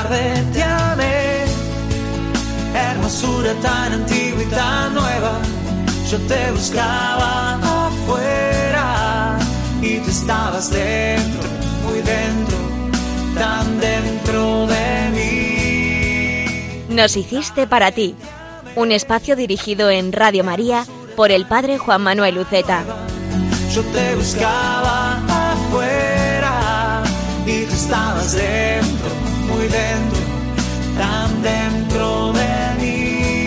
tarde te amé, hermosura tan antigua y tan nueva. Yo te buscaba afuera y tú estabas dentro, muy dentro, tan dentro de mí. Nos hiciste para ti, un espacio dirigido en Radio María por el Padre Juan Manuel Uceta. Yo te buscaba afuera y tú estabas dentro, muy dentro, tan dentro de mí.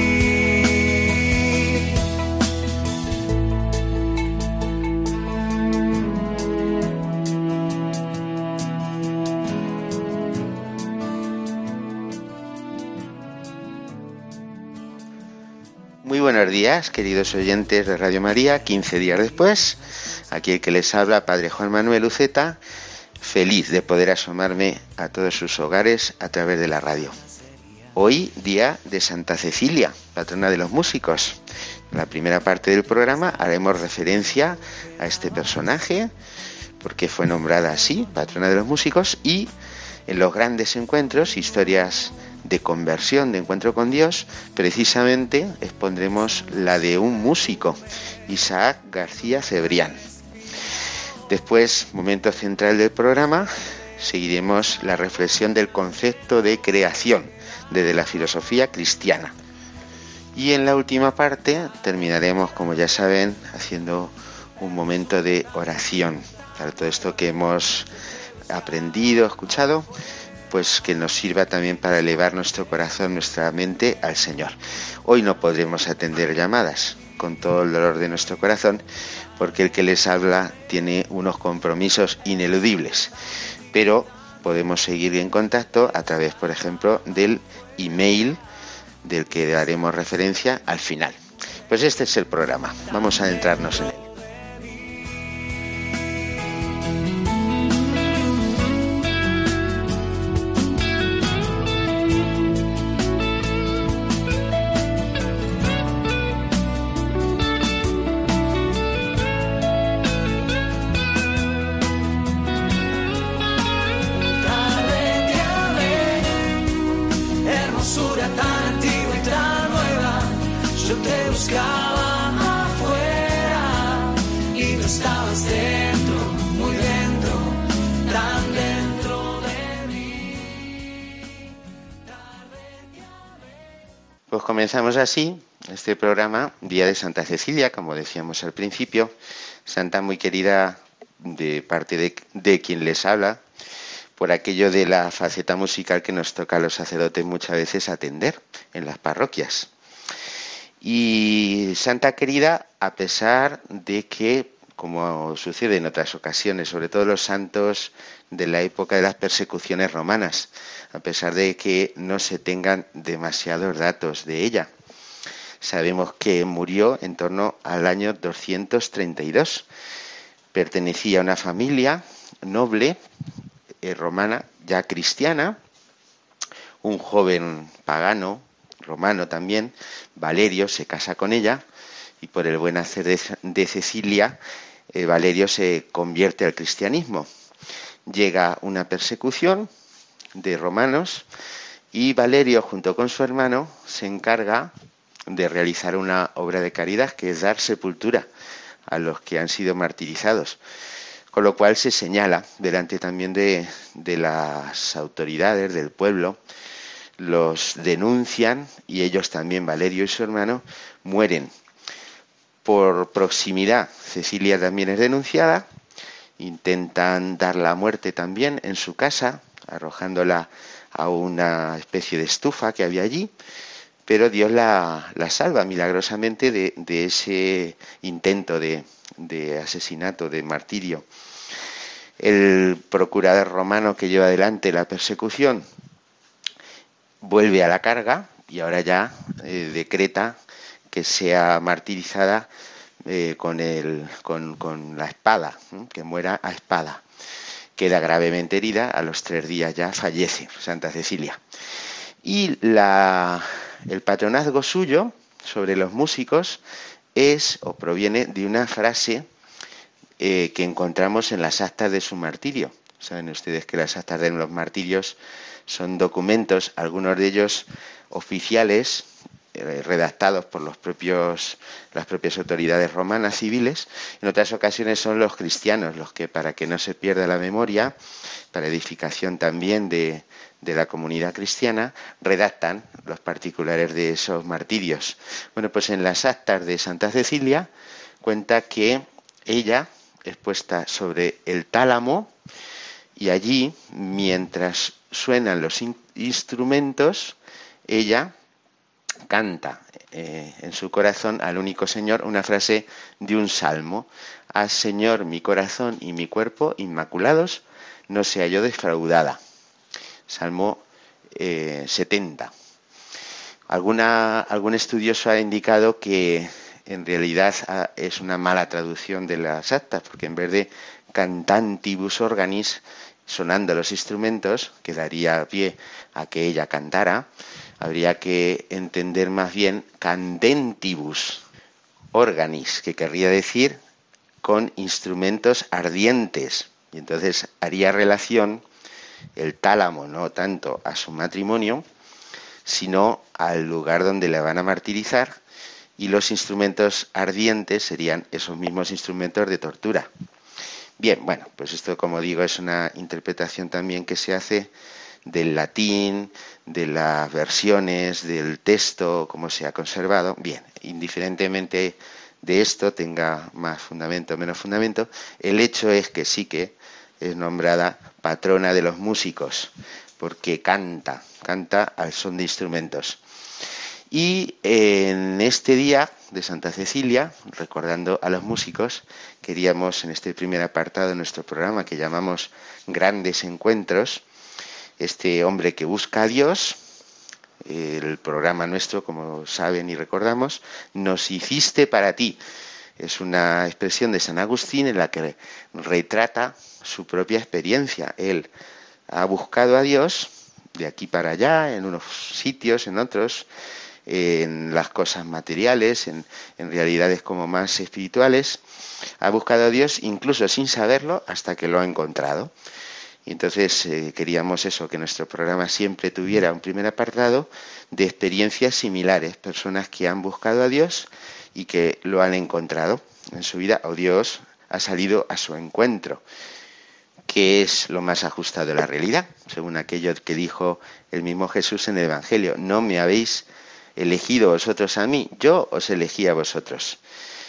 Muy buenos días, queridos oyentes de Radio María. 15 días después, aquí el que les habla, Padre Juan Manuel Uceta, feliz de poder asomarme a todos sus hogares a través de la radio. Hoy, día de Santa Cecilia, patrona de los músicos. En la primera parte del programa haremos referencia a este personaje, porque fue nombrada así, patrona de los músicos, y en los grandes encuentros, historias de conversión, de encuentro con Dios, precisamente expondremos la de un músico, Isaac García Cebrián. Después, momento central del programa, seguiremos la reflexión del concepto de creación desde la filosofía cristiana. Y en la última parte terminaremos, como ya saben, haciendo un momento de oración para todo esto que hemos aprendido, escuchado, pues que nos sirva también para elevar nuestro corazón, nuestra mente al Señor. Hoy no podremos atender llamadas con todo el dolor de nuestro corazón, porque el que les habla tiene unos compromisos ineludibles, pero podemos seguir en contacto a través, por ejemplo, del email del que daremos referencia al final. Pues este es el programa, vamos a adentrarnos en él. Pues comenzamos así este programa, Día de Santa Cecilia, como decíamos al principio, santa muy querida de parte de quien les habla, por aquello de la faceta musical que nos toca a los sacerdotes muchas veces atender en las parroquias. Y santa querida a pesar de que, como sucede en otras ocasiones, sobre todo los santos de la época de las persecuciones romanas, a pesar de que no se tengan demasiados datos de ella. Sabemos que murió en torno al año 232. Pertenecía a una familia noble romana, ya cristiana. Un joven pagano, romano también, Valerio, se casa con ella y por el buen hacer de Cecilia, Valerio se convierte al cristianismo. Llega una persecución de romanos y Valerio, junto con su hermano, se encarga de realizar una obra de caridad, que es dar sepultura a los que han sido martirizados, con lo cual se señala delante también de las autoridades del pueblo, los denuncian y ellos también, Valerio y su hermano, mueren. Por proximidad, Cecilia también es denunciada, intentan dar la muerte también en su casa, arrojándola a una especie de estufa que había allí, pero Dios la salva milagrosamente de ese intento de asesinato, de martirio. El procurador romano que lleva adelante la persecución vuelve a la carga y ahora ya decreta que sea martirizada con la espada, que muera a espada. Queda gravemente herida, a los 3 días ya fallece Santa Cecilia. Y el patronazgo suyo sobre los músicos es o proviene de una frase que encontramos en las actas de su martirio. Saben ustedes que las actas de los martirios son documentos, algunos de ellos oficiales, redactados por las propias autoridades romanas civiles. En otras ocasiones son los cristianos los que, para que no se pierda la memoria, para edificación también de la comunidad cristiana, redactan los particulares de esos martirios. Bueno, pues en las actas de Santa Cecilia cuenta que ella es puesta sobre el tálamo y allí, mientras suenan los instrumentos, ella canta en su corazón al único Señor una frase de un salmo: «Haz, Señor, mi corazón y mi cuerpo inmaculados, no sea yo defraudada». Salmo 70. Algún estudioso ha indicado que en realidad es una mala traducción de las actas, porque en vez de cantantibus organis, sonando los instrumentos, que daría pie a que ella cantara, habría que entender más bien candentibus organis, que querría decir con instrumentos ardientes. Y entonces haría relación el tálamo no tanto a su matrimonio, sino al lugar donde la van a martirizar, y los instrumentos ardientes serían esos mismos instrumentos de tortura. Bien, bueno, pues esto, como digo, es una interpretación también que se hace del latín, de las versiones, del texto, como se ha conservado. Bien, indiferentemente de esto, tenga más fundamento o menos fundamento, el hecho es que sí que es nombrada patrona de los músicos, porque canta al son de instrumentos. Y en este día de Santa Cecilia, recordando a los músicos, queríamos en este primer apartado de nuestro programa, que llamamos Grandes Encuentros, este hombre que busca a Dios, el programa nuestro, como saben y recordamos, Nos hiciste para ti. Es una expresión de San Agustín en la que retrata su propia experiencia. Él ha buscado a Dios de aquí para allá, en unos sitios, en otros, en las cosas materiales, en realidades como más espirituales. Ha buscado a Dios incluso sin saberlo hasta que lo ha encontrado. Y entonces queríamos eso, que nuestro programa siempre tuviera un primer apartado de experiencias similares, personas que han buscado a Dios y que lo han encontrado en su vida, o Dios ha salido a su encuentro, que es lo más ajustado a la realidad, según aquello que dijo el mismo Jesús en el Evangelio: no me habéis elegido vosotros a mí, yo os elegí a vosotros.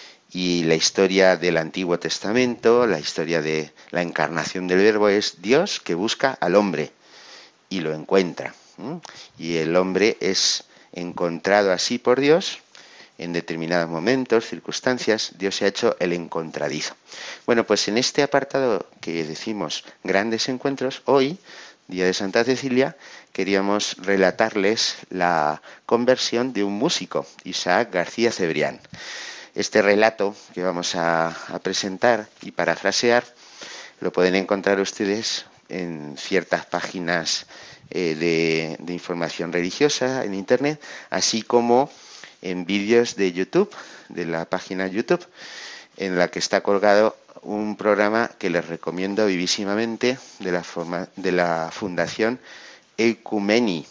Y la historia del Antiguo Testamento, la historia de la encarnación del Verbo, es Dios que busca al hombre y lo encuentra. Y el hombre es encontrado así por Dios en determinados momentos, circunstancias. Dios se ha hecho el encontradizo. Bueno, pues en este apartado que decimos Grandes Encuentros, hoy, día de Santa Cecilia, queríamos relatarles la conversión de un músico, Isaac García Cebrián. Este relato que vamos a presentar y parafrasear lo pueden encontrar ustedes en ciertas páginas de información religiosa en Internet, así como en vídeos de YouTube, de la página YouTube, en la que está colgado un programa que les recomiendo vivísimamente de la Fundación Ecumeni,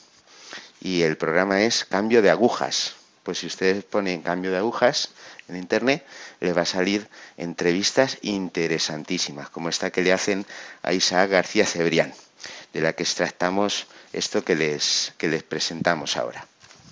y el programa es Cambio de Agujas. Pues si ustedes ponen Cambio de Agujas en Internet, les va a salir entrevistas interesantísimas, como esta que le hacen a Isaac García Cebrián, de la que extractamos esto que les presentamos ahora.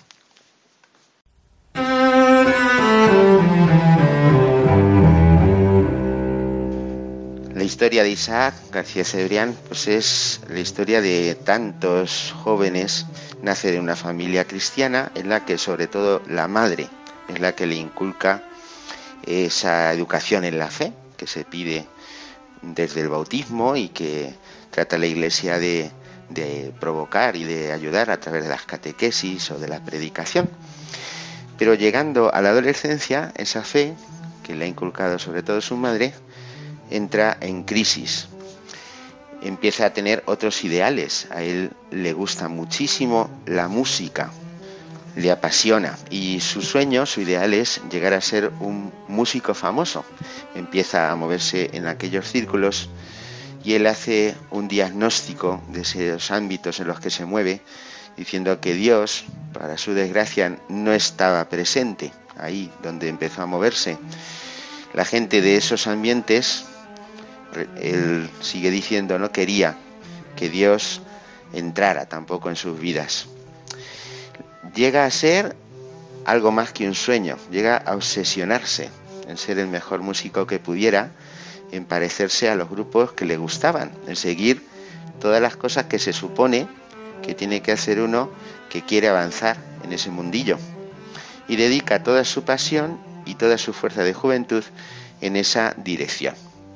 La historia de Isaac García Cebrián pues es la historia de tantos jóvenes. Nace de una familia cristiana en la que sobre todo la madre es la que le inculca esa educación en la fe que se pide desde el bautismo y que trata la Iglesia de provocar y de ayudar a través de las catequesis o de la predicación. Pero llegando a la adolescencia, esa fe que le ha inculcado sobre todo su madre entra en crisis. Empieza a tener otros ideales. A él le gusta muchísimo la música, le apasiona, y su sueño, su ideal es llegar a ser un músico famoso. Empieza a moverse en aquellos círculos y él hace un diagnóstico de esos ámbitos en los que se mueve, diciendo que Dios, para su desgracia, no estaba presente ahí donde empezó a moverse. La gente de esos ambientes, él sigue diciendo, no quería que Dios entrara tampoco en sus vidas. Llega a ser algo más que un sueño, llega a obsesionarse en ser el mejor músico que pudiera, en parecerse a los grupos que le gustaban, en seguir todas las cosas que se supone que tiene que hacer uno que quiere avanzar en ese mundillo, y dedica toda su pasión y toda su fuerza de juventud en esa dirección.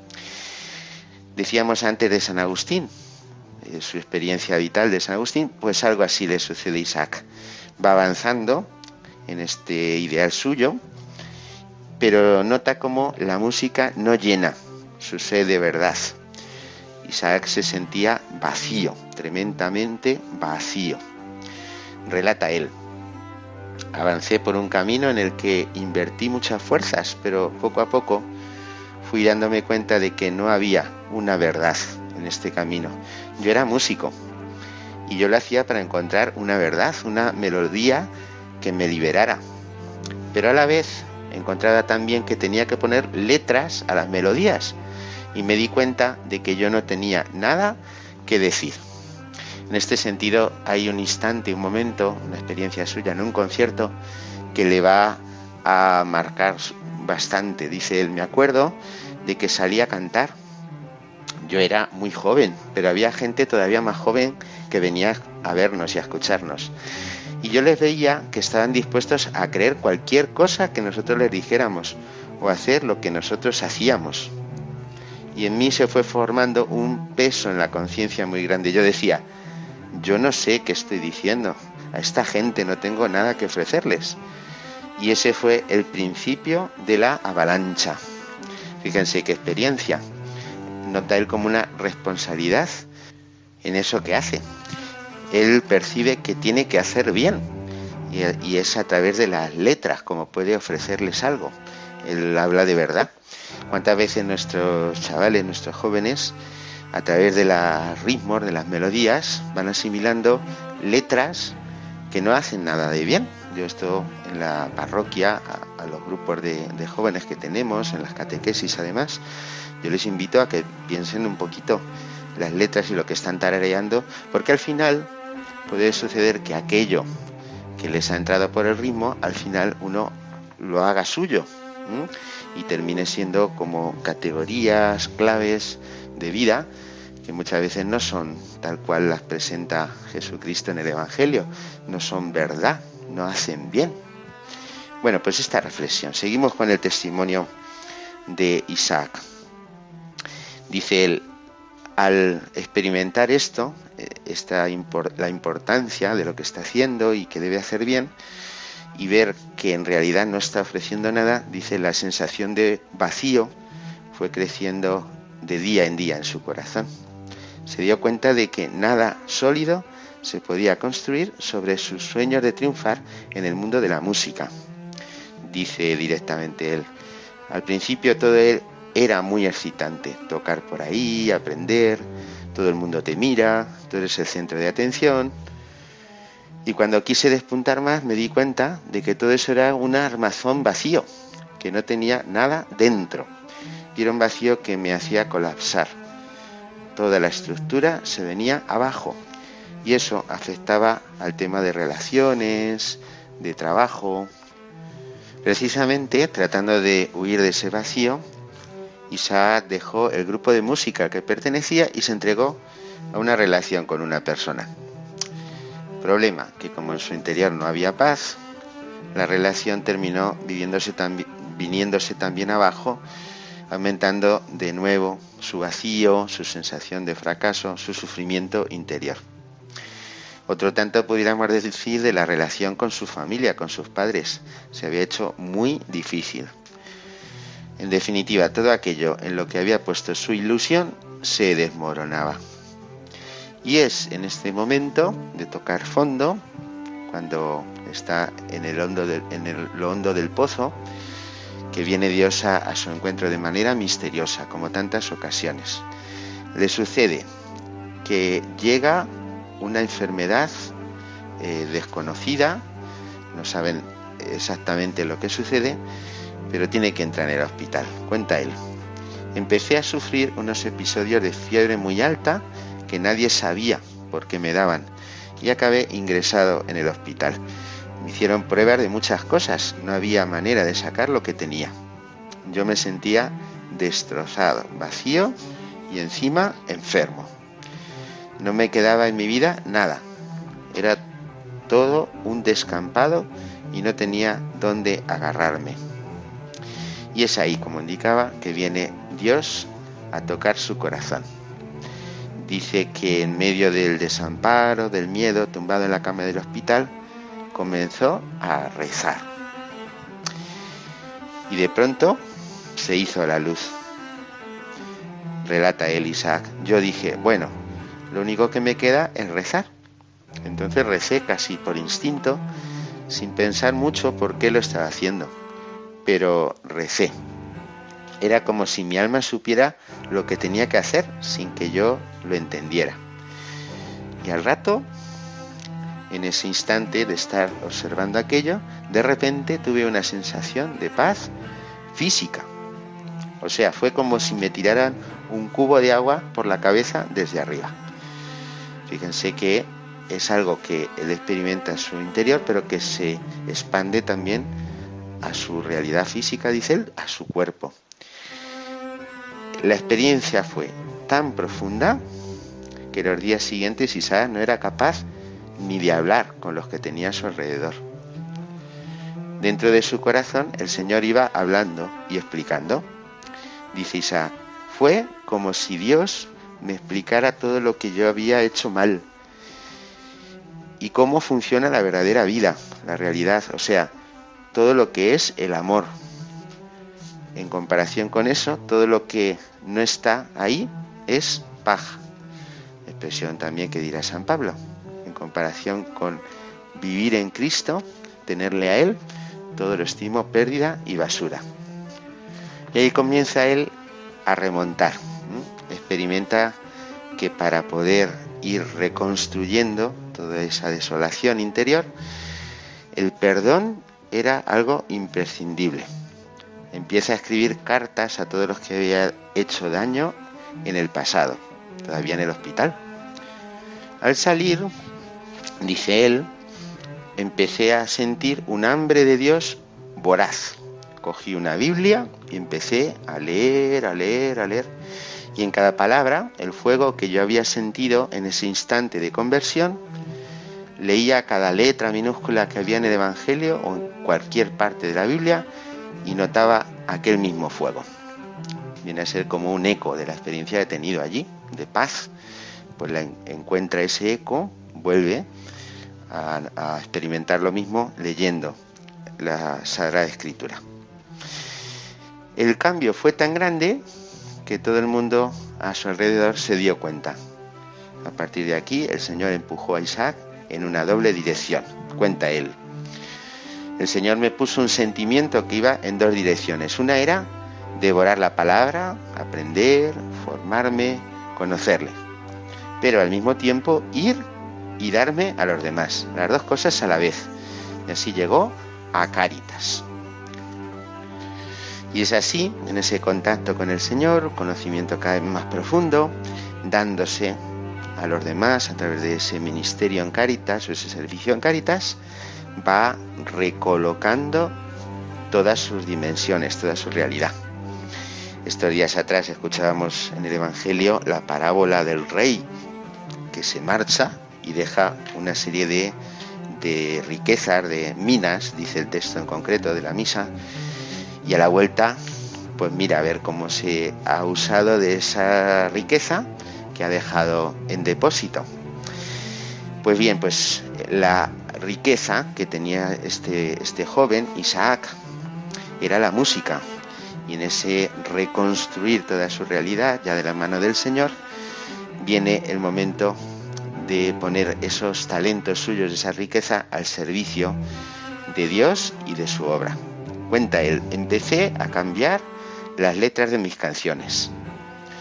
Decíamos antes de San Agustín, su experiencia vital de San Agustín, pues algo así le sucede a Isaac. Va avanzando en este ideal suyo, pero nota cómo la música no llena su sed de verdad. Isaac se sentía vacío, tremendamente vacío. Relata él: avancé por un camino en el que invertí muchas fuerzas, pero poco a poco fui dándome cuenta de que no había una verdad en este camino. Yo era músico y yo lo hacía para encontrar una verdad, una melodía que me liberara, pero a la vez encontraba también que tenía que poner letras a las melodías, y me di cuenta de que yo no tenía nada que decir. En este sentido hay un instante, un momento, una experiencia suya en un concierto que le va a marcar bastante. Dice él: me acuerdo de que salí a cantar. Yo era muy joven, pero había gente todavía más joven que venía a vernos y a escucharnos. Y yo les veía que estaban dispuestos a creer cualquier cosa que nosotros les dijéramos o a hacer lo que nosotros hacíamos. Y en mí se fue formando un peso en la conciencia muy grande. Yo decía: yo no sé qué estoy diciendo, a esta gente no tengo nada que ofrecerles. Y ese fue el principio de la avalancha. Fíjense qué experiencia. Nota él como una responsabilidad en eso que hace. Él percibe que tiene que hacer bien, y es a través de las letras como puede ofrecerles algo. Él habla de verdad. ¿Cuántas veces nuestros chavales, nuestros jóvenes, a través de los ritmos, de las melodías, van asimilando letras que no hacen nada de bien? Yo esto en la parroquia, a los grupos de jóvenes que tenemos, en las catequesis además, yo les invito a que piensen un poquito las letras y lo que están tarareando, porque al final puede suceder que aquello que les ha entrado por el ritmo, al final uno lo haga suyo, y termine siendo como categorías, claves de vida que muchas veces no son tal cual las presenta Jesucristo en el Evangelio, no son verdad, no hacen bien. Bueno, pues esta reflexión. Seguimos con el testimonio de Isaac. Dice él: al experimentar esto, la importancia de lo que está haciendo y que debe hacer bien, y ver que en realidad no está ofreciendo nada, dice, la sensación de vacío fue creciendo de día en día en su corazón. Se dio cuenta de que nada sólido se podía construir sobre sus sueños de triunfar en el mundo de la música. Dice directamente él: al principio todo era muy excitante, tocar por ahí, aprender, todo el mundo te mira, tú eres el centro de atención. Y cuando quise despuntar más me di cuenta de que todo eso era un armazón vacío, que no tenía nada dentro. Y era un vacío que me hacía colapsar. Toda la estructura se venía abajo. Y eso afectaba al tema de relaciones, de trabajo. Precisamente tratando de huir de ese vacío, Isaac dejó el grupo de música al que pertenecía y se entregó a una relación con una persona. Problema, que como en su interior no había paz, la relación terminó viniéndose también abajo, aumentando de nuevo su vacío, su sensación de fracaso, su sufrimiento interior. Otro tanto pudiéramos decir de la relación con su familia, con sus padres. Se había hecho muy difícil. En definitiva, todo aquello en lo que había puesto su ilusión se desmoronaba. Y es en este momento de tocar fondo, cuando está en lo hondo del pozo, que viene Dios a su encuentro de manera misteriosa, como tantas ocasiones. le sucede que llega una enfermedad desconocida, no saben exactamente lo que sucede, pero tiene que entrar en el hospital. Cuenta él: empecé a sufrir unos episodios de fiebre muy alta que nadie sabía por qué me daban y acabé ingresado en el hospital. Me hicieron pruebas de muchas cosas, no había manera de sacar lo que tenía. Yo me sentía destrozado, vacío y encima enfermo. No me quedaba en mi vida nada. Era todo un descampado y no tenía dónde agarrarme. Y es ahí, como indicaba, que viene Dios a tocar su corazón. Dice que en medio del desamparo, del miedo, tumbado en la cama del hospital, comenzó a rezar. Y de pronto se hizo la luz. Relata él, Isaac: yo dije, bueno, lo único que me queda es rezar. Entonces recé casi por instinto, sin pensar mucho por qué lo estaba haciendo. Pero recé. Era como si mi alma supiera lo que tenía que hacer sin que yo lo entendiera. Y al rato, en ese instante de estar observando aquello, de repente tuve una sensación de paz física. O sea, fue como si me tiraran un cubo de agua por la cabeza desde arriba. Fíjense que es algo que él experimenta en su interior, pero que se expande también a su realidad física, dice él, a su cuerpo. La experiencia fue tan profunda que los días siguientes Isaac no era capaz ni de hablar con los que tenía a su alrededor. Dentro de su corazón el Señor iba hablando y explicando. Dice Isaac: fue como si Dios me explicara todo lo que yo había hecho mal y cómo funciona la verdadera vida, la realidad, o sea, todo lo que es el amor. En comparación con eso, todo lo que no está ahí es paja. Expresión también que dirá San Pablo. En comparación con vivir en Cristo, tenerle a Él, todo lo estimo pérdida y basura. Y ahí comienza él a remontar. Experimenta que para poder ir reconstruyendo toda esa desolación interior, el perdón era algo imprescindible. Empieza a escribir cartas a todos los que había hecho daño en el pasado, todavía en el hospital. Al salir, dice él, empecé a sentir un hambre de Dios voraz. Cogí una Biblia y empecé a leer, y en cada palabra, el fuego que yo había sentido en ese instante de conversión, leía cada letra minúscula que había en el Evangelio o en cualquier parte de la Biblia y notaba aquel mismo fuego. Viene a ser como un eco de la experiencia que he tenido allí, de paz. Pues encuentra ese eco, vuelve a experimentar lo mismo leyendo la Sagrada Escritura. El cambio fue tan grande que todo el mundo a su alrededor se dio cuenta. A partir de aquí, el Señor empujó a Isaac en una doble dirección, cuenta él. El Señor me puso un sentimiento que iba en dos direcciones. Una era devorar la palabra, aprender, formarme, conocerle. Pero al mismo tiempo ir y darme a los demás, las dos cosas a la vez. Y así llegó a Cáritas. Y es así, en ese contacto con el Señor, conocimiento cada vez más profundo, dándose a los demás a través de ese ministerio en Cáritas o ese servicio en Cáritas, va recolocando todas sus dimensiones, toda su realidad. Estos días atrás escuchábamos en el Evangelio la parábola del rey que se marcha y deja una serie de riquezas, de minas, dice el texto en concreto de la misa, y a la vuelta, pues mira a ver cómo se ha usado de esa riqueza que ha dejado en depósito. Pues bien, pues la riqueza que tenía este joven, Isaac, era la música. Y en ese reconstruir toda su realidad, ya de la mano del Señor, viene el momento de poner esos talentos suyos, esa riqueza, al servicio de Dios y de su obra. Cuenta él: empecé a cambiar las letras de mis canciones.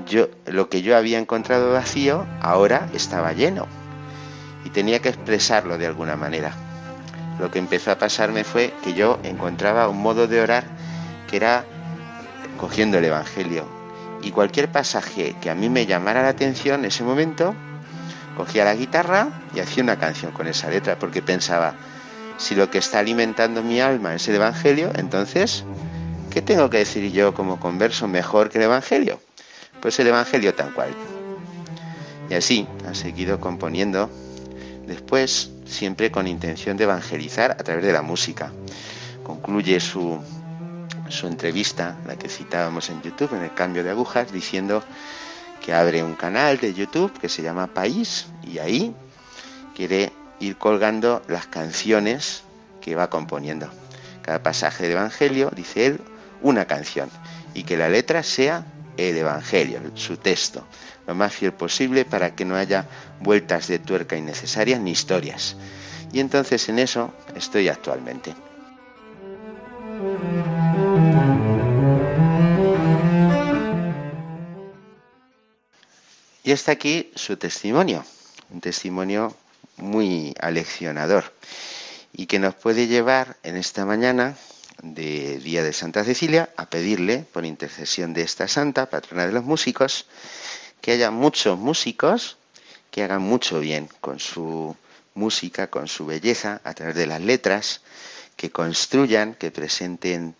lo que yo había encontrado vacío ahora estaba lleno y tenía que expresarlo de alguna manera. Lo que empezó a pasarme fue que yo encontraba un modo de orar que era cogiendo el Evangelio, y cualquier pasaje que a mí me llamara la atención en ese momento, cogía la guitarra y hacía una canción con esa letra, porque pensaba, si lo que está alimentando mi alma es el Evangelio, entonces, ¿qué tengo que decir yo como converso mejor que el Evangelio? Pues el Evangelio tal cual. Y así ha seguido componiendo, después siempre con intención de evangelizar a través de la música. Concluye su entrevista, la que citábamos en YouTube, en el Cambio de Agujas, diciendo que abre un canal de YouTube que se llama País, y ahí quiere ir colgando las canciones que va componiendo. Cada pasaje del Evangelio, dice él, una canción, y que la letra sea el Evangelio, su texto, lo más fiel posible para que no haya vueltas de tuerca innecesarias ni historias. Y entonces en eso estoy actualmente. Y hasta aquí su testimonio, un testimonio muy aleccionador y que nos puede llevar en esta mañana de Día de Santa Cecilia a pedirle, por intercesión de esta santa, patrona de los músicos, que haya muchos músicos que hagan mucho bien con su música, con su belleza, a través de las letras, que construyan, que presenten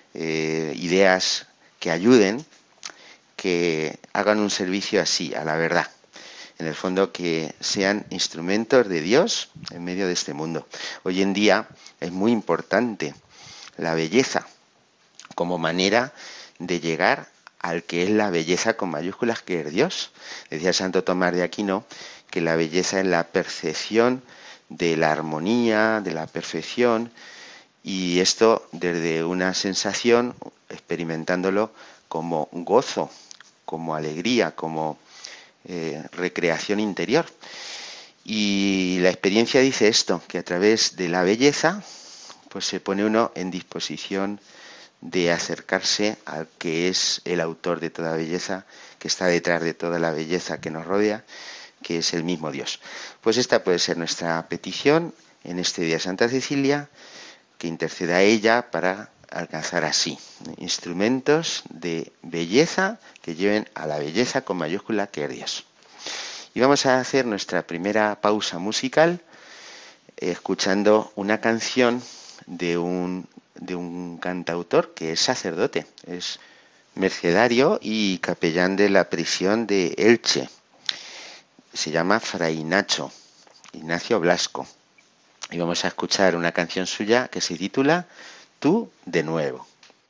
ideas que ayuden, que hagan un servicio así, a la verdad. En el fondo, que sean instrumentos de Dios en medio de este mundo. Hoy en día es muy importante la belleza como manera de llegar al que es la belleza con mayúsculas, que es Dios. Decía Santo Tomás de Aquino que la belleza es la percepción de la armonía, de la perfección, y esto desde una sensación, experimentándolo como gozo, como alegría, como recreación interior. Y la experiencia dice esto, que a través de la belleza pues se pone uno en disposición de acercarse al que es el autor de toda belleza, que está detrás de toda la belleza que nos rodea, que es el mismo Dios. Pues esta puede ser nuestra petición en este día de Santa Cecilia, que interceda a ella para alcanzar así instrumentos de belleza que lleven a la belleza con mayúscula, que es Dios. Y vamos a hacer nuestra primera pausa musical escuchando una canción de un cantautor que es sacerdote, es mercedario y capellán de la prisión de Elche. Se llama Fray Ignacio Blasco. Y vamos a escuchar una canción suya que se titula Tú de nuevo.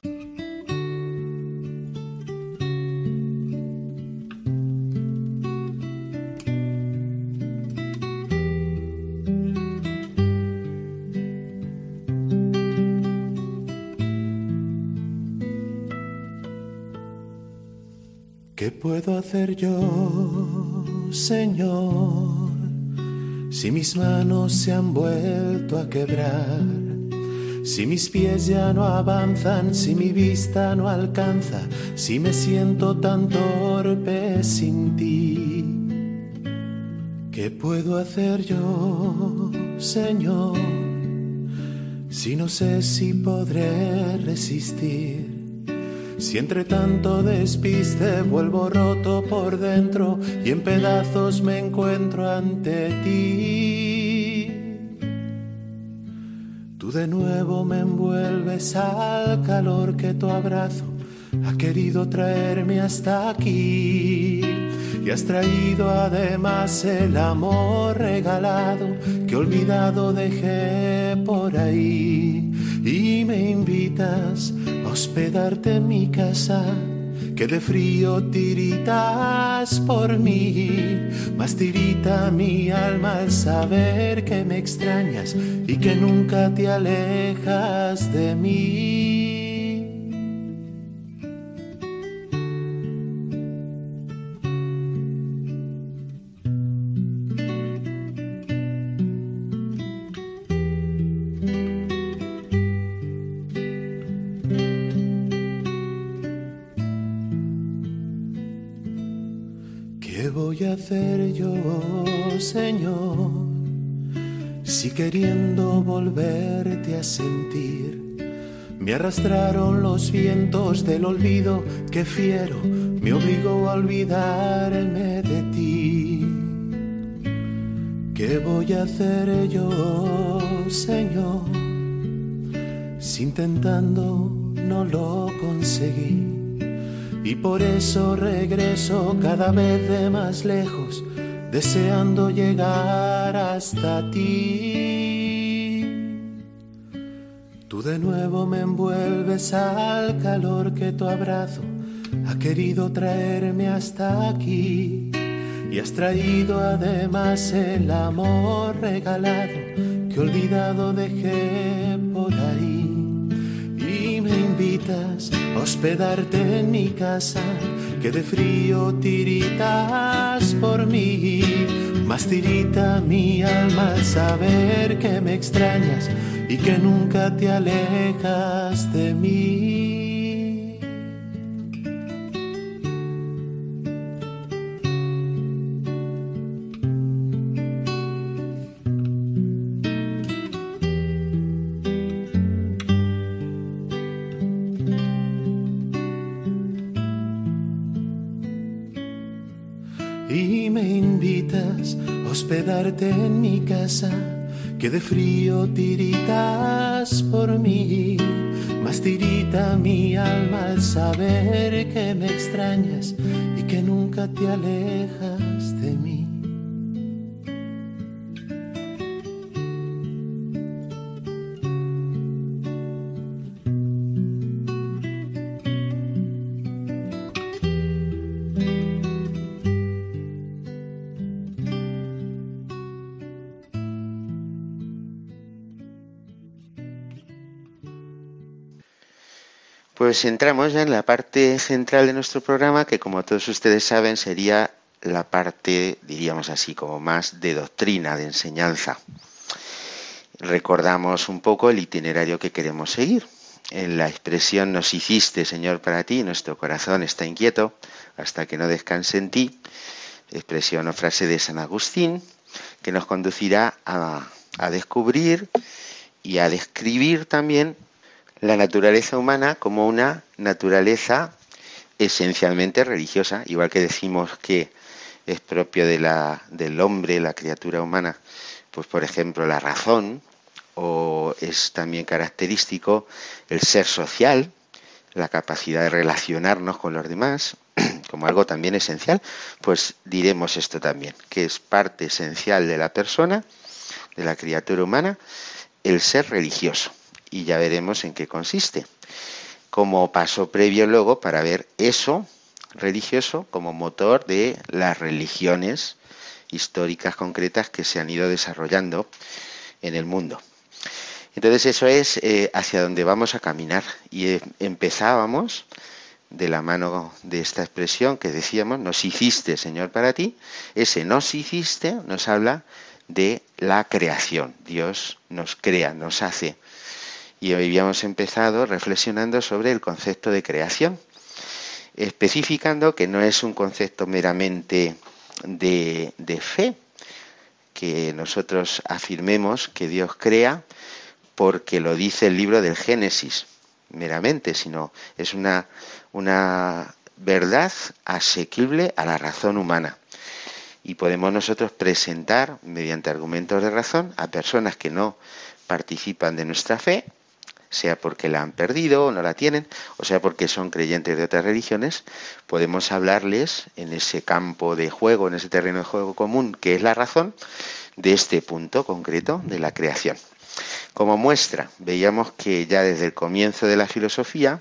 ¿Qué puedo hacer yo, Señor, si mis manos se han vuelto a quebrar? Si mis pies ya no avanzan, si mi vista no alcanza, si me siento tan torpe sin ti. ¿Qué puedo hacer yo, Señor, si no sé si podré resistir? Si entre tanto despiste vuelvo roto por dentro y en pedazos me encuentro ante ti. Tú de nuevo me envuelves al calor que tu abrazo ha querido traerme hasta aquí. Y has traído además el amor regalado que olvidado dejé por ahí. Y me invitas a hospedarte en mi casa, que de frío tiritas por mí, mas tirita mi alma al saber que me extrañas y que nunca te alejas de mí. voy a hacer yo, Señor, si queriendo volverte a sentir me arrastraron los vientos del olvido que fiero me obligó a olvidarme de ti? ¿Qué voy a hacer yo, Señor, si intentando no lo conseguí? Y por eso regreso cada vez de más lejos, deseando llegar hasta ti. Tú de nuevo me envuelves al calor que tu abrazo ha querido traerme hasta aquí. Y has traído además el amor regalado que olvidado dejé por ahí. Y me invitas a hospedarte en mi casa, que de frío tiritas por mí. Más tirita mi alma al saber que me extrañas y que nunca te alejas de mí. Y me invitas a hospedarte en mi casa, que de frío tiritas por mí. Más tirita mi alma al saber que me extrañas y que nunca te alejas de mí. Pues entramos ya en la parte central de nuestro programa, que como todos ustedes saben sería la parte, diríamos así, como más de doctrina, de enseñanza. Recordamos un poco el itinerario que queremos seguir. En la expresión nos hiciste, Señor, para ti, nuestro corazón está inquieto hasta que no descanse en ti, expresión o frase de San Agustín, que nos conducirá a descubrir y a describir también la naturaleza humana como una naturaleza esencialmente religiosa, igual que decimos que es propio del hombre, la criatura humana, pues por ejemplo la razón, o es también característico el ser social, la capacidad de relacionarnos con los demás, como algo también esencial, pues diremos esto también, que es parte esencial de la persona, de la criatura humana, el ser religioso. Y ya veremos en qué consiste, como paso previo luego para ver eso religioso como motor de las religiones históricas concretas que se han ido desarrollando en el mundo. Entonces eso es hacia donde vamos a caminar, y empezábamos de la mano de esta expresión que decíamos, nos hiciste, Señor, para ti. Ese nos hiciste nos habla de la creación. Dios nos crea, nos hace. Y hoy habíamos empezado reflexionando sobre el concepto de creación, especificando que no es un concepto meramente de fe, que nosotros afirmemos que Dios crea porque lo dice el libro del Génesis, meramente, sino es una verdad asequible a la razón humana. Y podemos nosotros presentar, mediante argumentos de razón, a personas que no participan de nuestra fe, sea porque la han perdido o no la tienen, o sea porque son creyentes de otras religiones, podemos hablarles en ese campo de juego, en ese terreno de juego común, que es la razón, de este punto concreto de la creación. Como muestra, veíamos que ya desde el comienzo de la filosofía,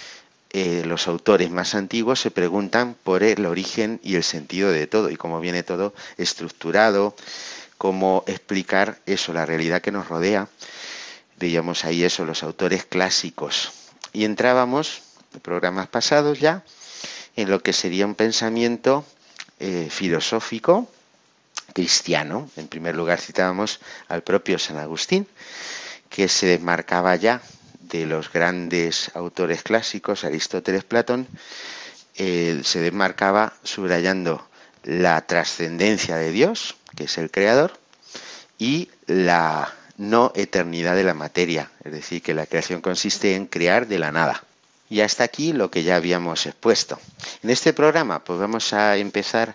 los autores más antiguos se preguntan por el origen y el sentido de todo, y cómo viene todo estructurado, cómo explicar eso, la realidad que nos rodea. Veíamos ahí eso, los autores clásicos. Y entrábamos, en programas pasados ya, en lo que sería un pensamiento filosófico cristiano. En primer lugar citábamos al propio San Agustín, que se desmarcaba ya de los grandes autores clásicos, Aristóteles, Platón, se desmarcaba subrayando la trascendencia de Dios, que es el creador, y la no eternidad de la materia, es decir, que la creación consiste en crear de la nada. Y hasta aquí lo que ya habíamos expuesto. En este programa pues vamos a empezar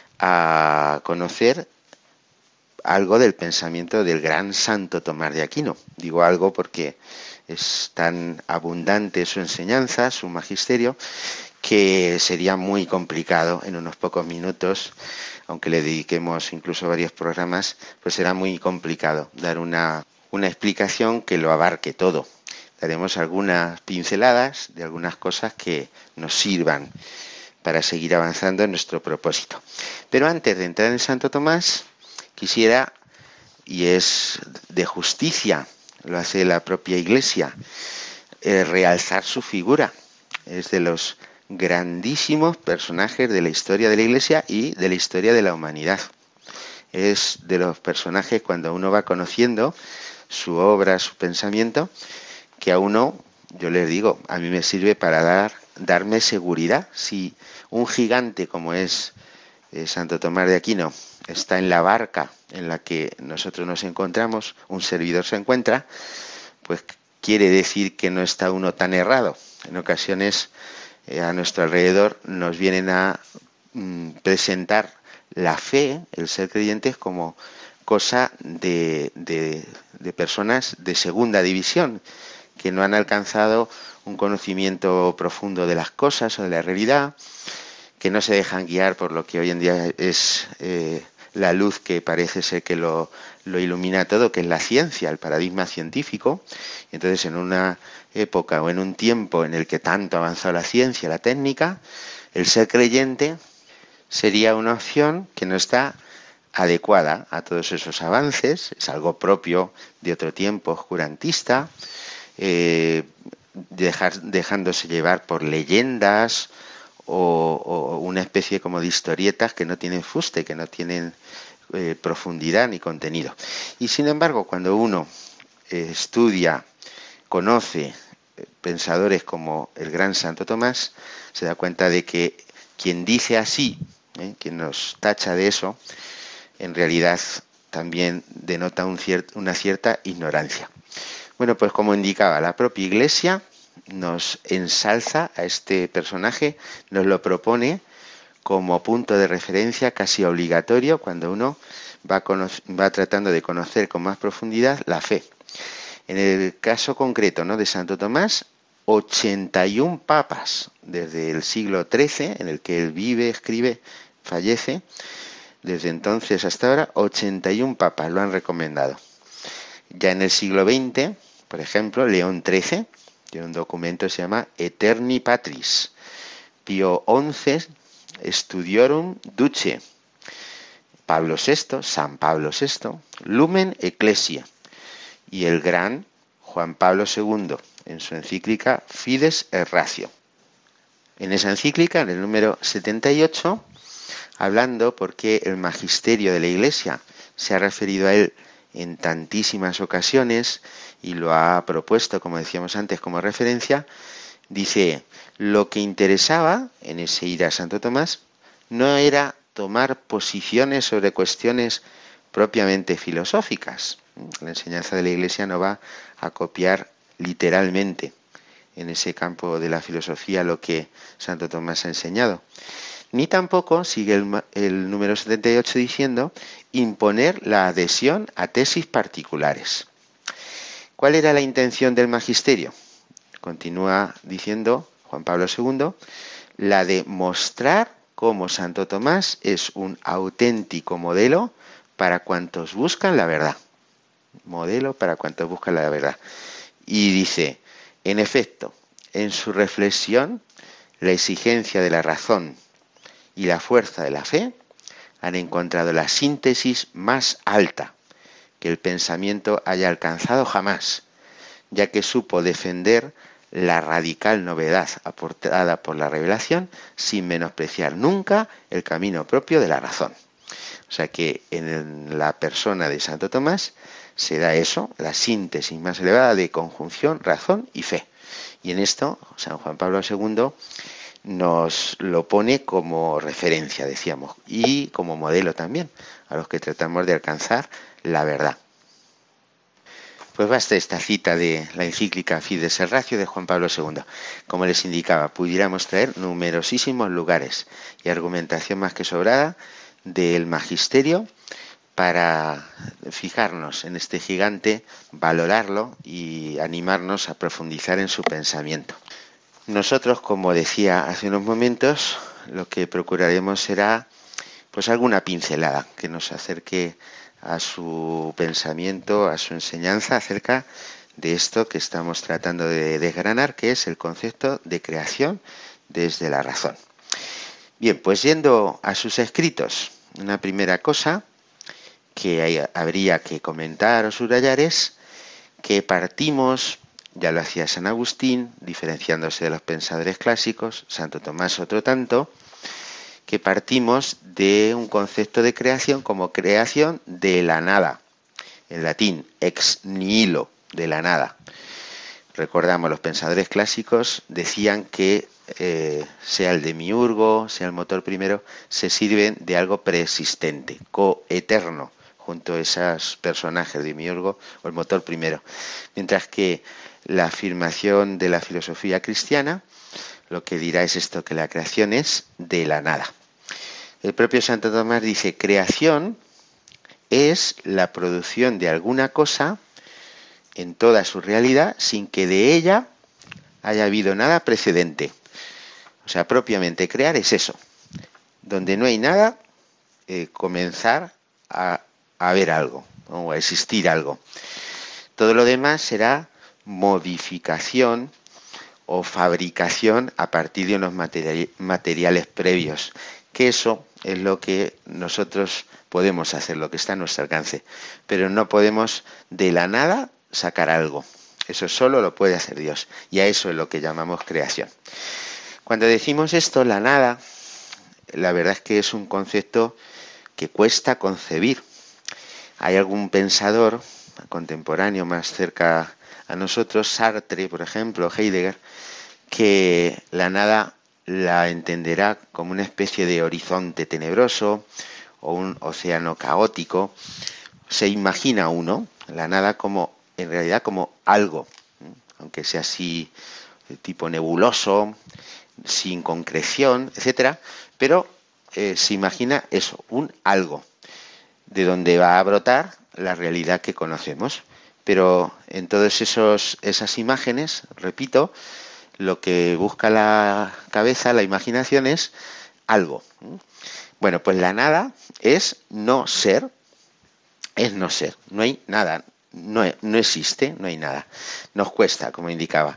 a conocer algo del pensamiento del gran Santo Tomás de Aquino. Digo algo porque es tan abundante su enseñanza, su magisterio, que sería muy complicado en unos pocos minutos, aunque le dediquemos incluso varios programas, pues será muy complicado dar una explicación que lo abarque todo. Daremos algunas pinceladas de algunas cosas que nos sirvan para seguir avanzando en nuestro propósito. Pero antes de entrar en Santo Tomás, quisiera, y es de justicia, lo hace la propia Iglesia, realzar su figura. Es de los grandísimos personajes de la historia de la Iglesia y de la historia de la humanidad. Es de los personajes, cuando uno va conociendo su obra, su pensamiento, que a uno, yo les digo, a mí me sirve para darme seguridad. Si un gigante como es Santo Tomás de Aquino está en la barca en la que nosotros nos encontramos, un servidor se encuentra, pues quiere decir que no está uno tan errado. En ocasiones a nuestro alrededor nos vienen a presentar la fe, el ser creyentes, como cosa de personas de segunda división, que no han alcanzado un conocimiento profundo de las cosas o de la realidad, que no se dejan guiar por lo que hoy en día es la luz que parece ser que lo ilumina todo, que es la ciencia, el paradigma científico. Y entonces, en una época o en un tiempo en el que tanto ha avanzado la ciencia, la técnica, el ser creyente sería una opción que no está adecuada a todos esos avances, es algo propio de otro tiempo oscurantista, dejándose llevar por leyendas o una especie como de historietas que no tienen fuste, que no tienen profundidad ni contenido. Y sin embargo, cuando uno estudia, conoce pensadores como el gran Santo Tomás, se da cuenta de que quien dice así, quien nos tacha de eso, en realidad también denota una cierta ignorancia. Bueno, pues como indicaba, la propia Iglesia nos ensalza a este personaje, nos lo propone como punto de referencia casi obligatorio cuando uno va tratando de conocer con más profundidad la fe. En el caso concreto, ¿no?, de Santo Tomás, 81 papas desde el siglo XIII, en el que él vive, escribe, fallece, desde entonces hasta ahora, 81 papas lo han recomendado. Ya en el siglo XX, por ejemplo, León XIII, tiene un documento que se llama Eterni Patris, Pío XI, Studiorum Duce, Pablo VI, San Pablo VI, Lumen Ecclesia, y el gran Juan Pablo II, en su encíclica Fides et Ratio. En esa encíclica, en el número 78, hablando porque el magisterio de la Iglesia se ha referido a él en tantísimas ocasiones y lo ha propuesto, como decíamos antes, como referencia, dice: lo que interesaba en ese ir a Santo Tomás no era tomar posiciones sobre cuestiones propiamente filosóficas. La enseñanza de la Iglesia no va a copiar literalmente en ese campo de la filosofía lo que Santo Tomás ha enseñado. Ni tampoco, sigue el número 78 diciendo, imponer la adhesión a tesis particulares. ¿Cuál era la intención del magisterio? Continúa diciendo Juan Pablo II, la de mostrar cómo Santo Tomás es un auténtico modelo para cuantos buscan la verdad. Modelo para cuantos buscan la verdad. Y dice, en efecto, en su reflexión, la exigencia de la razón y la fuerza de la fe han encontrado la síntesis más alta que el pensamiento haya alcanzado jamás, ya que supo defender la radical novedad aportada por la revelación sin menospreciar nunca el camino propio de la razón. O sea que en la persona de Santo Tomás se da eso, la síntesis más elevada de conjunción, razón y fe. Y en esto San Juan Pablo II nos lo pone como referencia, decíamos, y como modelo también, a los que tratamos de alcanzar la verdad. Pues basta esta cita de la encíclica Fides et Ratio de Juan Pablo II. Como les indicaba, pudiéramos traer numerosísimos lugares y argumentación más que sobrada del magisterio para fijarnos en este gigante, valorarlo y animarnos a profundizar en su pensamiento. Nosotros, como decía hace unos momentos, lo que procuraremos será pues alguna pincelada que nos acerque a su pensamiento, a su enseñanza acerca de esto que estamos tratando de desgranar, que es el concepto de creación desde la razón. Bien, pues yendo a sus escritos, una primera cosa que habría que comentar o subrayar es que partimos, ya lo hacía San Agustín, diferenciándose de los pensadores clásicos, Santo Tomás otro tanto, que partimos de un concepto de creación como creación de la nada, en latín ex nihilo, de la nada. Recordamos, los pensadores clásicos decían que sea el demiurgo, sea el motor primero, se sirven de algo preexistente, coeterno, junto a esos personajes, demiurgo o el motor primero. Mientras que la afirmación de la filosofía cristiana lo que dirá es esto, que la creación es de la nada. El propio Santo Tomás dice, creación es la producción de alguna cosa en toda su realidad sin que de ella haya habido nada precedente. O sea, propiamente crear es eso. Donde no hay nada, comenzar a ver algo, o a existir algo. Todo lo demás será modificación o fabricación a partir de unos materiales previos, que eso es lo que nosotros podemos hacer, lo que está a nuestro alcance, pero no podemos de la nada sacar algo. Eso solo lo puede hacer Dios, y a eso es lo que llamamos creación. Cuando decimos esto, la nada, la verdad es que es un concepto que cuesta concebir. Hay algún pensador contemporáneo más cerca a nosotros, Sartre, por ejemplo, Heidegger, que la nada la entenderá como una especie de horizonte tenebroso o un océano caótico. Se imagina uno, la nada como, en realidad, como algo, aunque sea así tipo nebuloso, sin concreción, etcétera, pero se imagina eso, un algo, de donde va a brotar la realidad que conocemos. Pero en todas esas imágenes, repito, lo que busca la cabeza, la imaginación, es algo. Bueno, pues la nada es no ser, no hay nada, no existe, no hay nada. Nos cuesta, como indicaba.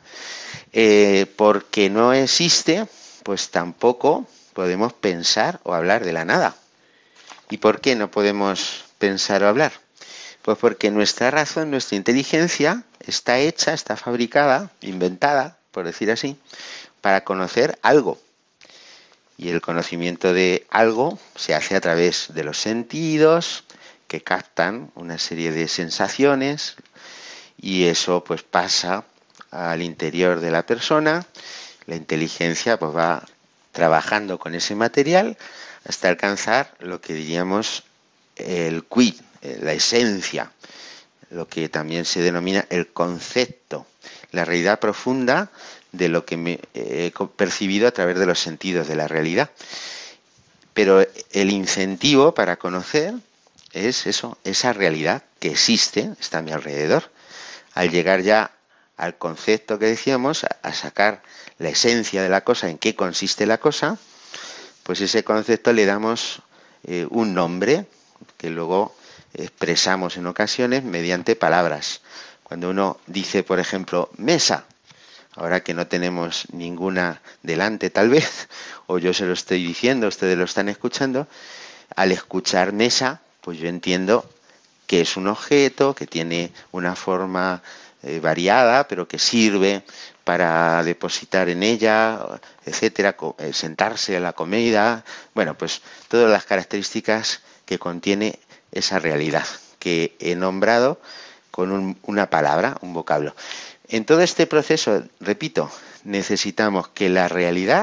Porque no existe, pues tampoco podemos pensar o hablar de la nada. ¿Y por qué no podemos pensar o hablar? Pues porque nuestra razón, nuestra inteligencia está hecha, está fabricada, inventada, por decir así, para conocer algo. Y el conocimiento de algo se hace a través de los sentidos, que captan una serie de sensaciones, y eso pues pasa al interior de la persona. La inteligencia pues va trabajando con ese material hasta alcanzar lo que diríamos el quid, la esencia, lo que también se denomina el concepto, la realidad profunda de lo que me he percibido a través de los sentidos de la realidad. Pero el incentivo para conocer es eso, esa realidad que existe, está a mi alrededor. Al llegar ya al concepto que decíamos, a sacar la esencia de la cosa, en qué consiste la cosa, pues ese concepto le damos un nombre que luego expresamos en ocasiones mediante palabras. Cuando uno dice, por ejemplo, mesa, ahora que no tenemos ninguna delante tal vez, o yo se lo estoy diciendo, ustedes lo están escuchando, al escuchar mesa, pues yo entiendo que es un objeto, que tiene una forma variada, pero que sirve para depositar en ella, etcétera, sentarse a la comida, bueno, pues todas las características que contiene esa realidad que he nombrado con una palabra, un vocablo. En todo este proceso, repito, necesitamos que la realidad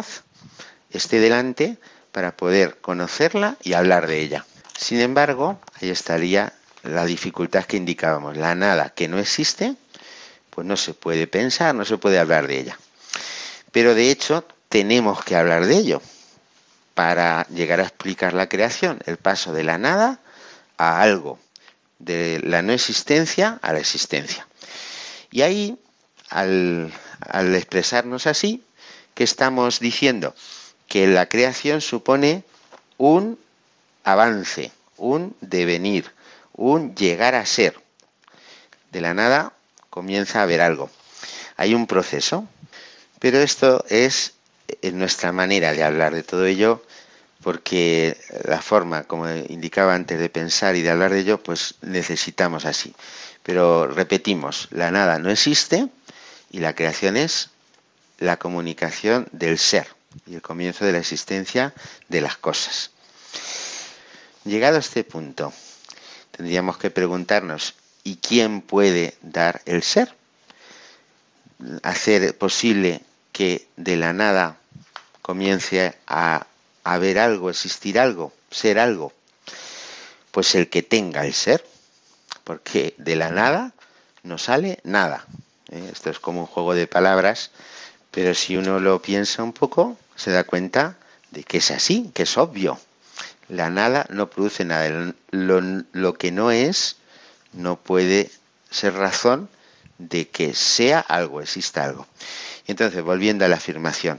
esté delante para poder conocerla y hablar de ella. Sin embargo, ahí estaría la dificultad que indicábamos. La nada que no existe, pues no se puede pensar, no se puede hablar de ella. Pero de hecho tenemos que hablar de ello para llegar a explicar la creación, el paso de la nada a algo, de la no existencia a la existencia. Y ahí, al expresarnos así, ¿qué estamos diciendo? Que la creación supone un avance, un devenir, un llegar a ser. De la nada comienza a haber algo. Hay un proceso, pero esto es nuestra manera de hablar de todo ello, porque la forma, como indicaba antes, de pensar y de hablar de ello, pues necesitamos así. Pero repetimos, la nada no existe y la creación es la comunicación del ser y el comienzo de la existencia de las cosas. Llegado a este punto, tendríamos que preguntarnos, ¿y quién puede dar el ser? Hacer posible que de la nada comience a haber algo, existir algo, ser algo. Pues el que tenga el ser, porque de la nada no sale nada. Esto es como un juego de palabras, pero si uno lo piensa un poco, se da cuenta de que es así, que es obvio. La nada no produce nada. Lo que no es no puede ser razón de que sea algo, exista algo. Entonces, volviendo a la afirmación,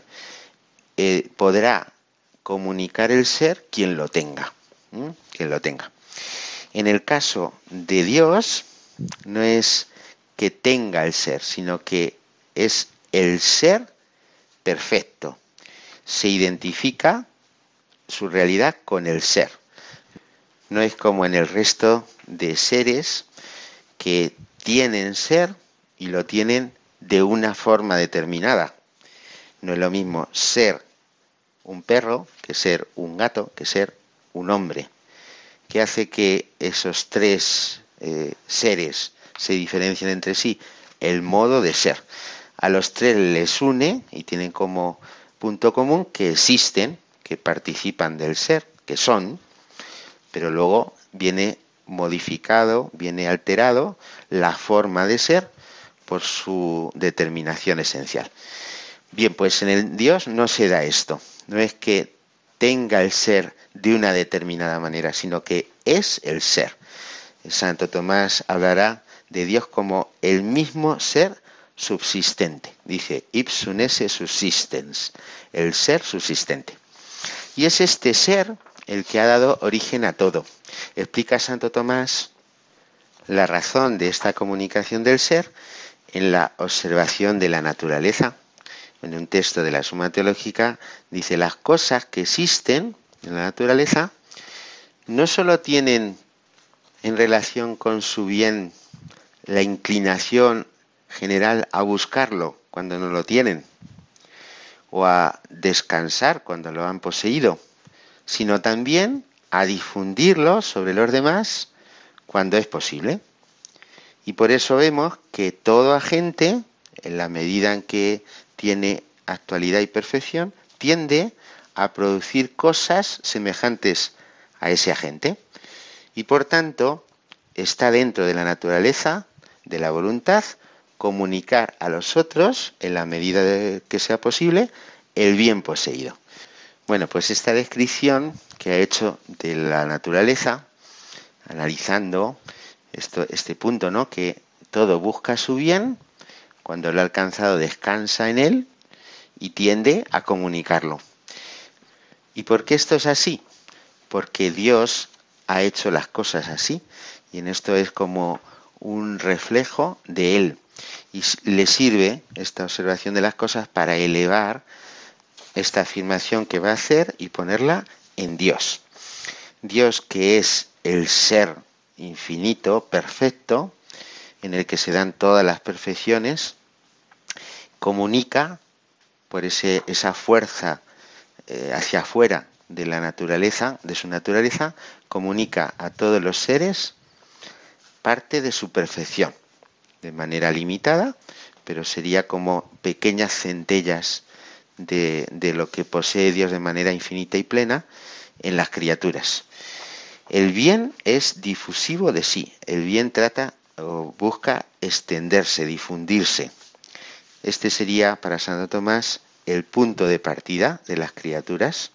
podrá comunicar el ser quien lo tenga. Quien lo tenga. En el caso de Dios, no es que tenga el ser, sino que es el ser perfecto. Se identifica su realidad con el ser. No es como en el resto de seres que tienen ser y lo tienen de una forma determinada. No es lo mismo ser un perro que ser un gato, que ser un hombre. ¿Qué hace que esos tres seres se diferencien entre sí? El modo de ser. A los tres les une y tienen como punto común que existen, que participan del ser, que son, pero luego viene modificado, viene alterado la forma de ser por su determinación esencial. Bien, pues en el Dios no se da esto. No es que tenga el ser de una determinada manera, sino que es el ser. Santo Tomás hablará de Dios como el mismo ser subsistente. Dice, ipsum esse subsistens, el ser subsistente. Y es este ser el que ha dado origen a todo. Explica Santo Tomás la razón de esta comunicación del ser en la observación de la naturaleza. En un texto de la Suma Teológica dice, las cosas que existen en la naturaleza no solo tienen en relación con su bien la inclinación general a buscarlo cuando no lo tienen, o a descansar cuando lo han poseído, sino también a difundirlo sobre los demás cuando es posible. Y por eso vemos que todo agente, en la medida en que tiene actualidad y perfección, tiende a producir cosas semejantes a ese agente. Y por tanto, está dentro de la naturaleza, de la voluntad, comunicar a los otros, en la medida de que sea posible, el bien poseído. Bueno, pues esta descripción que ha hecho de la naturaleza, analizando este punto, ¿no? Que todo busca su bien, cuando lo ha alcanzado descansa en él y tiende a comunicarlo. ¿Y por qué esto es así? Porque Dios ha hecho las cosas así, y en esto es como un reflejo de Él. Y le sirve esta observación de las cosas para elevar esta afirmación que va a hacer y ponerla en Dios. Dios, que es el ser infinito, perfecto, en el que se dan todas las perfecciones, comunica por esa fuerza hacia afuera de la naturaleza, de su naturaleza, comunica a todos los seres parte de su perfección, de manera limitada, pero sería como pequeñas centellas de lo que posee Dios de manera infinita y plena en las criaturas. El bien es difusivo de sí. El bien trata o busca extenderse, difundirse. Este sería para Santo Tomás el punto de partida de las criaturas.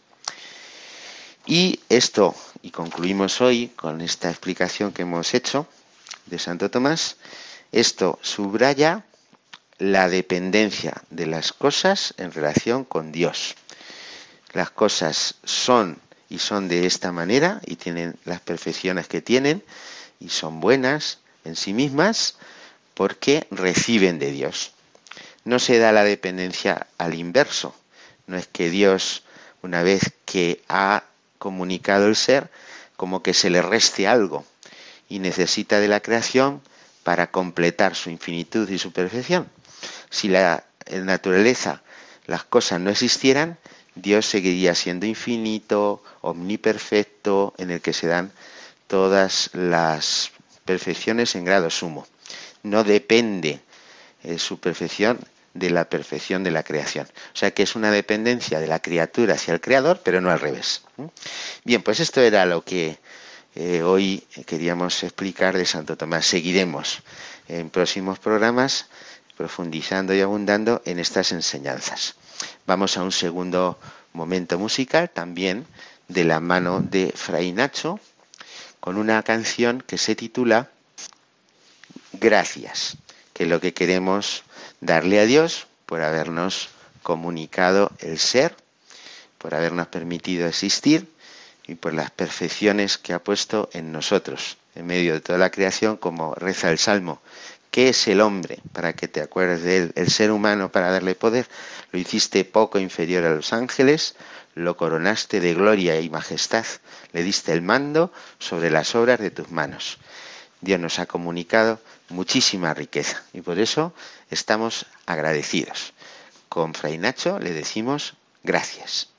Y esto, y concluimos hoy con esta explicación que hemos hecho de Santo Tomás, esto subraya la dependencia de las cosas en relación con Dios. Las cosas son y son de esta manera y tienen las perfecciones que tienen y son buenas en sí mismas porque reciben de Dios. No se da la dependencia al inverso. No es que Dios, una vez que ha comunicado el ser, como que se le reste algo y necesita de la creación para completar su infinitud y su perfección. Si la naturaleza, las cosas no existieran, Dios seguiría siendo infinito, omniperfecto, en el que se dan todas las perfecciones en grado sumo. No depende su perfección de la perfección de la creación. O sea que es una dependencia de la criatura hacia el Creador, pero no al revés. Bien, pues esto era lo que hoy queríamos explicar de Santo Tomás. Seguiremos en próximos programas profundizando y abundando en estas enseñanzas. Vamos a un segundo momento musical, también de la mano de Fray Nacho, con una canción que se titula Gracias, que es lo que queremos darle a Dios por habernos comunicado el ser, por habernos permitido existir y por las perfecciones que ha puesto en nosotros, en medio de toda la creación, como reza el Salmo. ¿Qué es el hombre para que te acuerdes de él? El ser humano para darle poder. Lo hiciste poco inferior a los ángeles, lo coronaste de gloria y majestad, le diste el mando sobre las obras de tus manos. Dios nos ha comunicado muchísima riqueza y por eso estamos agradecidos. Con Fray Nacho le decimos gracias.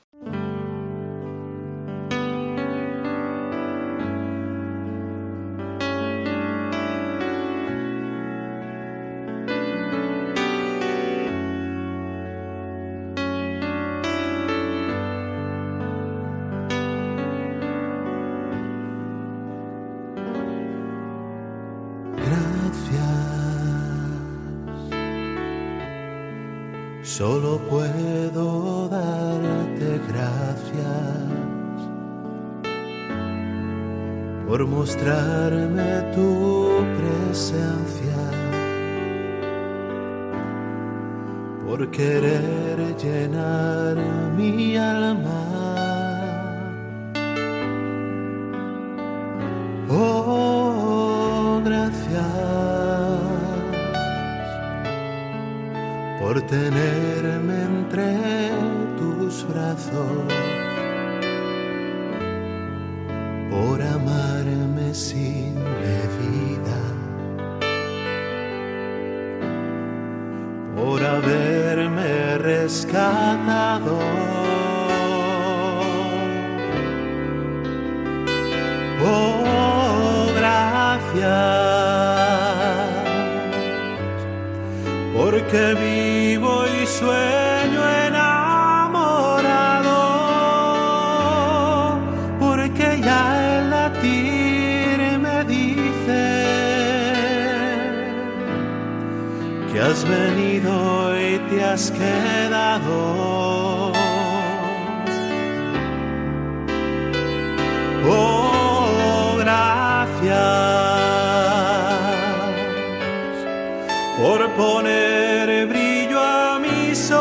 Solo puedo darte gracias por mostrarme tu presencia, por querer llenar mi alma. Oh, gracias por tenerme entre tus brazos, por amarme sin medida, por haberme rescatado. Oh, gracias, porque vivo y sueño enamorado, porque ya el latir me dice que has venido y te has quedado. Oh, gracias por poner brillo a mis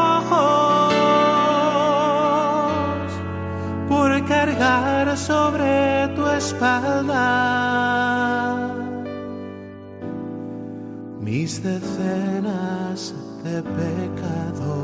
ojos, por cargar sobre tu espalda mis decenas de pecados.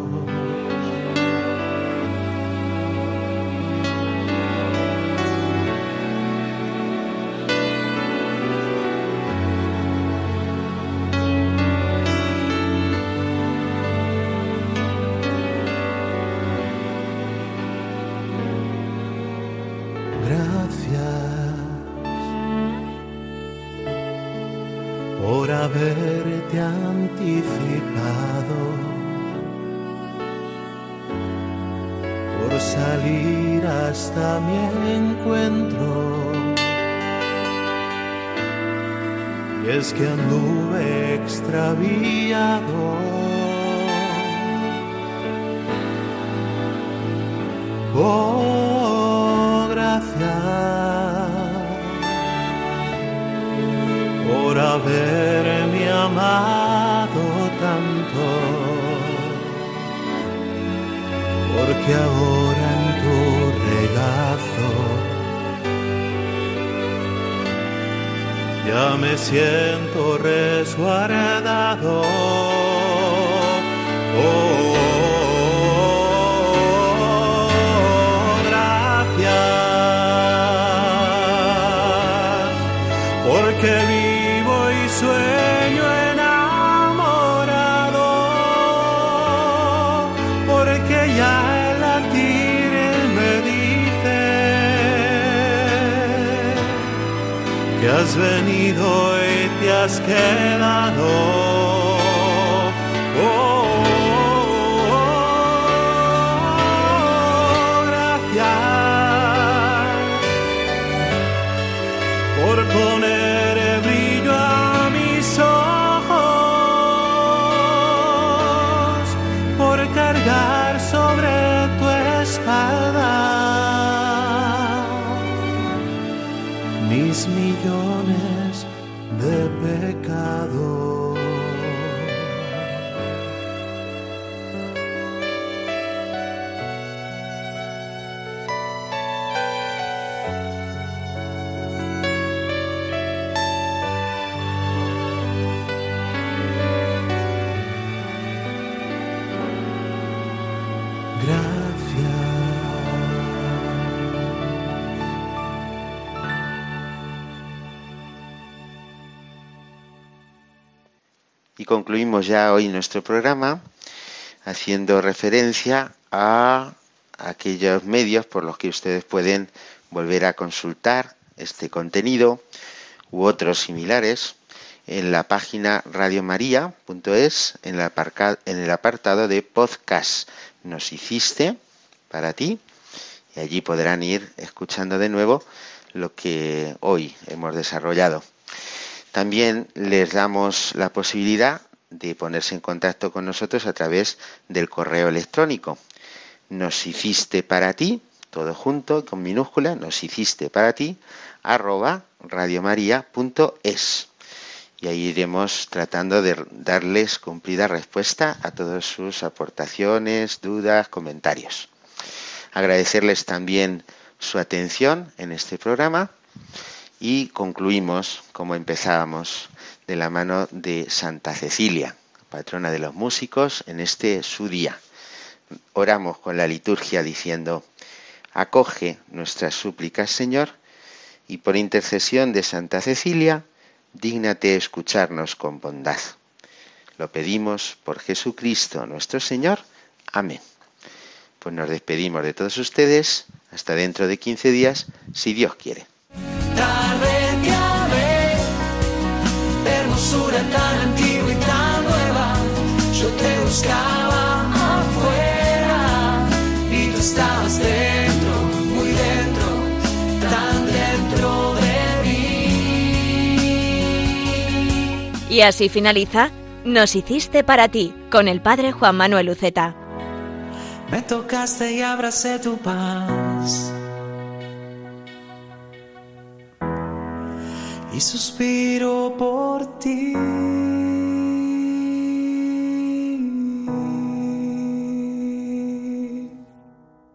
Por haberte anticipado por salir hasta mi encuentro. Y es que anduve extraviado. Oh, gracias por haberme amado tanto, porque ahora en tu regazo ya me siento resguardado. Gracias, porque vivo y sueño enamorado, porque ya el latir me dice que has venido y te has quedado. Gracias por poner brillo a mis ojos, por cargar sobre tu espalda mis millones de pecados. Y concluimos ya hoy nuestro programa haciendo referencia a aquellos medios por los que ustedes pueden volver a consultar este contenido u otros similares en la página radiomaria.es, en el apartado de podcast. Nos hiciste para ti, y allí podrán ir escuchando de nuevo lo que hoy hemos desarrollado. También les damos la posibilidad de ponerse en contacto con nosotros a través del correo electrónico. Nos hiciste para ti, todo junto, con minúscula, nos hiciste para ti, @radiomaria.es. Y ahí iremos tratando de darles cumplida respuesta a todas sus aportaciones, dudas, comentarios. Agradecerles también su atención en este programa. Y concluimos, como empezábamos, de la mano de Santa Cecilia, patrona de los músicos, en este su día. Oramos con la liturgia diciendo: acoge nuestras súplicas, Señor, y por intercesión de Santa Cecilia, dígnate escucharnos con bondad. Lo pedimos por Jesucristo nuestro Señor. Amén. Pues nos despedimos de todos ustedes hasta dentro de 15 días, si Dios quiere. Tarde te amé, hermosura tan antigua y tan nueva. Yo te buscaba afuera y tú estabas dentro, muy dentro, tan dentro de mí. Y así finaliza Nos hiciste para ti, con el Padre Juan Manuel Uceta. Me tocaste y abracé tu paz, y suspiro por ti.